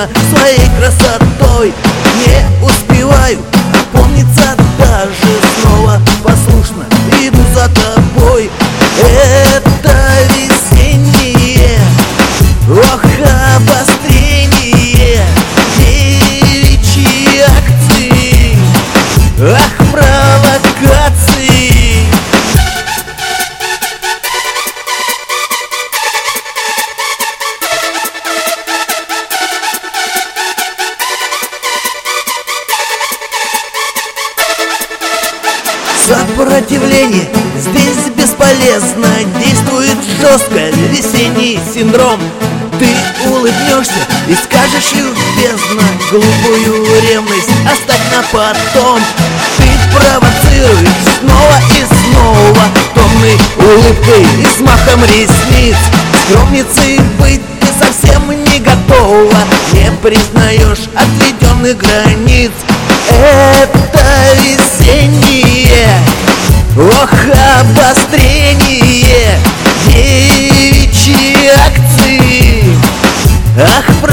довольна своей красотой. Не успеваю опомниться даже, снова послушно иду за тобой. Это весеннее, ох, обострение девичьи акции, ах, провокации. Сопротивление здесь бесполезно, действует жестко весенний синдром. Ты улыбнешься и скажешь любезно, глупую ревность оставь на потом. Ты провоцируешь снова и снова томной улыбкой и взмахом ресниц. Скромницей быть ты совсем не готова, не признаешь отведенных границ. Это весеннее, ох, обострение девичьи акции, ах,